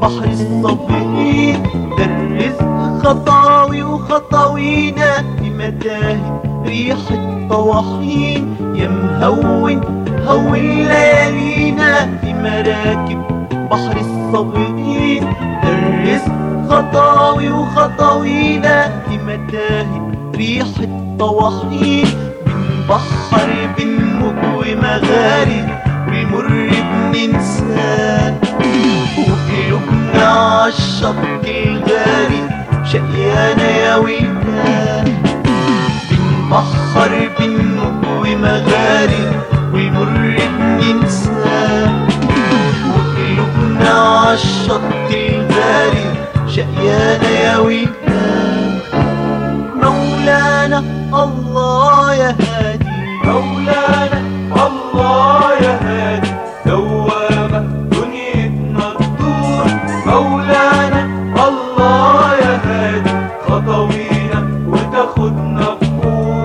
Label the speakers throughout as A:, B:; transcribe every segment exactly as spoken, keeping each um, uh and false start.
A: بحر الصابرين. ده الرزق خطاوي وخطاوينا في متاهة ريح الطواحين. يا مهون هون ليالينا في مراكب بحر الصابرين. ده الرزق خطاوي وخطاوينا في متاهة ريح الطواحين. بنبحر بنموج ومغارب والمر بننساه، وقلوبنا عالشط الغارب شقيانة يا ويلاه. بنبحر بنموج ومغارب والمر بننساه، وقلوبنا عالشط الغارب شقيانة يا ويلاه. مولانا الله يا هادي،
B: مولانا الله يا هادي، دوامة دنيتنا تدور. مولانا الله يا هادي، خطوينا وتاخدنا بفوق.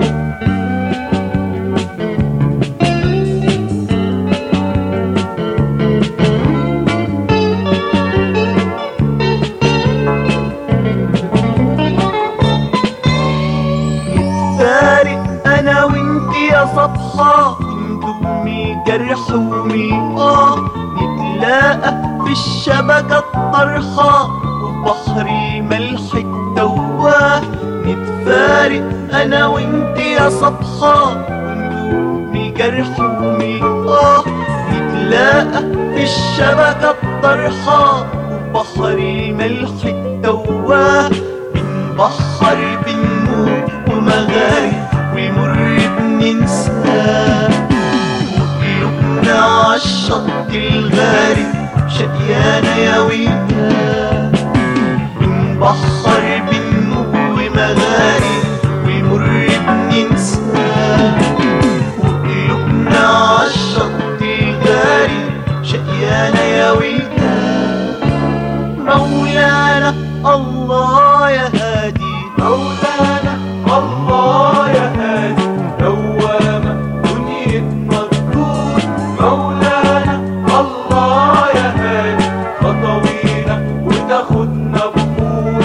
A: أنا وانت يا صبحة ندومي جرح وميقاه، نتلاقى في الشبكة الطرحة وبحر ملح التواه. نتفارق أنا وانت يا صبحة ندومي جرح وميقاه، نتلاقى في الشبكة الطرحة وبحر ملح التواه. بنبحر بنموج ومغارب ومر بننساه، وقلوبنا عالشط الغارب شقيانة يا ويلاه. بنبحر بنموج ومغارب ومر بننساه، وقلوبنا عالشط الغارب شقيانة يا ويلاه. مولانا الله يا هادي،
B: مولانا الله يا هادي، دوامة دنيتنا تدور. مولانا الله يا هادي، خطوينا وتاخدنا بفوق.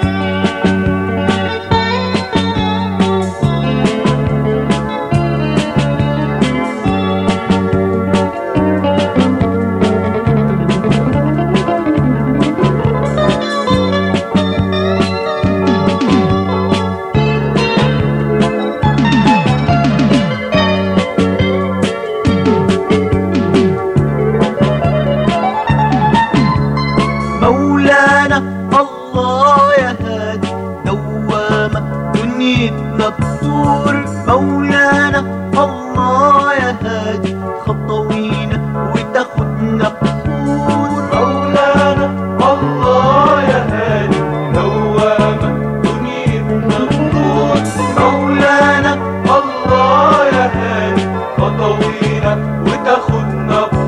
A: مولانا الله يا هادي، دوامة دنيتنا تدور. مولانا الله يا هادي، خطوينا وتاخدنا بفوق.
B: مولانا الله يا هادي، دوامة دنيتنا تدور. مولانا الله يا هادي، خطوينا وتاخدنا بفوق.